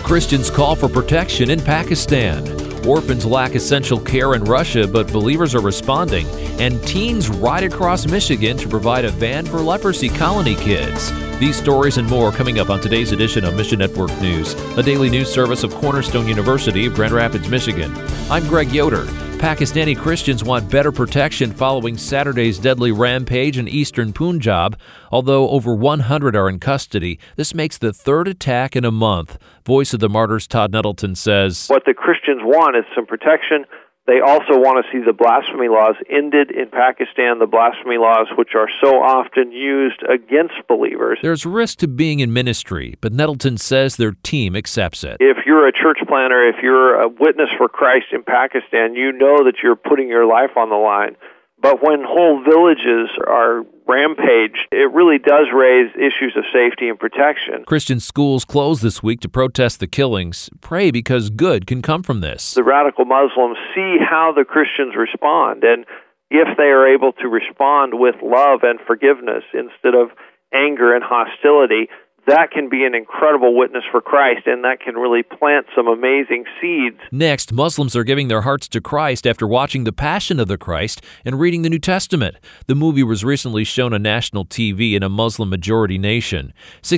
Christians call for protection in Pakistan. Orphans lack essential care in Russia, but believers are responding. And teens ride across Michigan to provide a van for leprosy colony kids. These stories and more coming up on today's edition of Mission Network News, a daily news service of Cornerstone University of Grand Rapids, Michigan. I'm Greg Yoder. Pakistani Christians want better protection following Saturday's deadly rampage in eastern Punjab. Although over 100 are in custody, this makes the third attack in a month. Voice of the Martyrs Todd Nettleton says, what the Christians want is some protection. They also want to see the blasphemy laws ended in Pakistan, the blasphemy laws which are so often used against believers. There's risk to being in ministry, but Nettleton says their team accepts it. If you're a church planter, if you're a witness for Christ in Pakistan, you know that you're putting your life on the line. But when whole villages are rampaged, it really does raise issues of safety and protection. Christian schools closed this week to protest the killings. Pray because good can come from this. The radical Muslims see how the Christians respond, and if they are able to respond with love and forgiveness instead of anger and hostility, that can be an incredible witness for Christ, and that can really plant some amazing seeds. Next, Muslims are giving their hearts to Christ after watching The Passion of the Christ and reading the New Testament. The movie was recently shown on national TV in a Muslim-majority nation.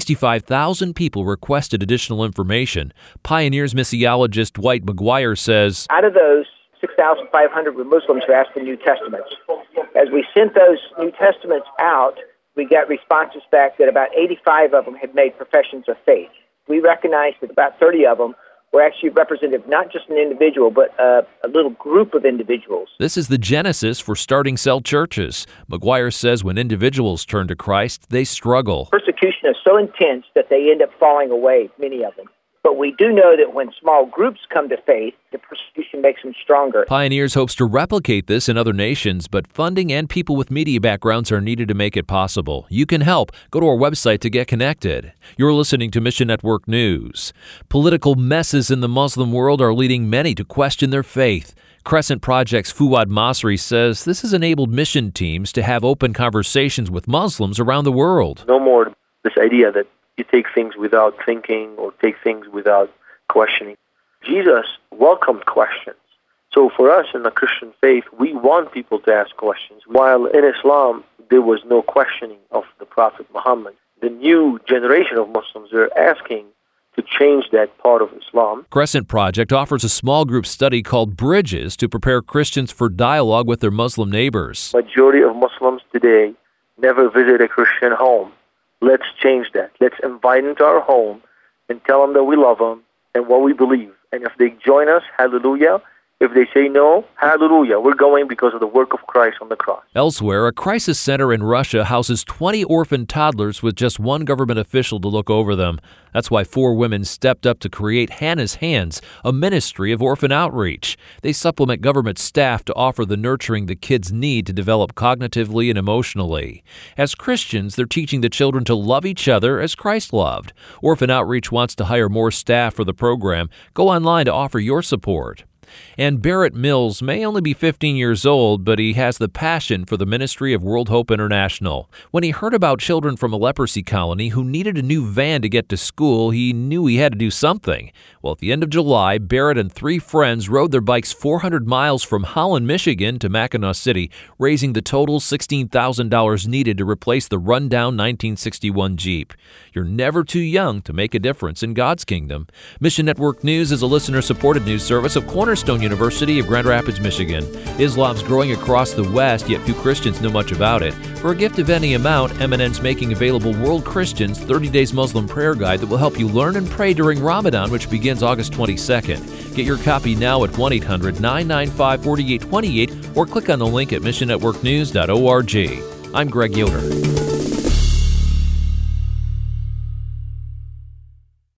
65,000 people requested additional information. Pioneers missiologist Dwight McGuire says, out of those, 6,500 were Muslims who asked for New Testaments. As we sent those New Testaments out, we got responses back that about 85 of them had made professions of faith. We recognized that about 30 of them were actually representative, not just an individual, but a little group of individuals. This is the genesis for starting cell churches. McGuire says when individuals turn to Christ, they struggle. Persecution is so intense that they end up falling away, many of them. But we do know that when small groups come to faith, the persecution makes them stronger. Pioneers hopes to replicate this in other nations, but funding and people with media backgrounds are needed to make it possible. You can help. Go to our website to get connected. You're listening to Mission Network News. Political messes in the Muslim world are leading many to question their faith. Crescent Project's Fuad Masri says this has enabled mission teams to have open conversations with Muslims around the world. No more this idea that you take things without thinking or take things without questioning. Jesus welcomed questions. So for us in the Christian faith, we want people to ask questions. While in Islam, there was no questioning of the Prophet Muhammad. The new generation of Muslims are asking to change that part of Islam. Crescent Project offers a small group study called Bridges to prepare Christians for dialogue with their Muslim neighbors. Majority of Muslims today never visit a Christian home. Let's change that. Let's invite them to our home and tell them that we love them and what we believe. And if they join us, hallelujah. If they say no, hallelujah. We're going because of the work of Christ on the cross. Elsewhere, a crisis center in Russia houses 20 orphan toddlers with just one government official to look over them. That's why 4 women stepped up to create Hannah's Hands, a ministry of orphan outreach. They supplement government staff to offer the nurturing the kids need to develop cognitively and emotionally. As Christians, they're teaching the children to love each other as Christ loved. Orphan Outreach wants to hire more staff for the program. Go online to offer your support. And Barrett Mills may only be 15 years old, but he has the passion for the ministry of World Hope International. When he heard about children from a leprosy colony who needed a new van to get to school, he knew he had to do something. Well, at the end of July, Barrett and 3 friends rode their bikes 400 miles from Holland, Michigan to Mackinac City, raising the total $16,000 needed to replace the rundown 1961 Jeep. You're never too young to make a difference in God's kingdom. Mission Network News is a listener-supported news service of Cornerstone University of Grand Rapids, Michigan. Islam's growing across the West, yet few Christians know much about it. For a gift of any amount, M&N's making available World Christians 30 Days Muslim Prayer Guide that will help you learn and pray during Ramadan, which begins August 22nd. Get your copy now at 1-800-995-4828 or click on the link at missionnetworknews.org. I'm Greg Yoder.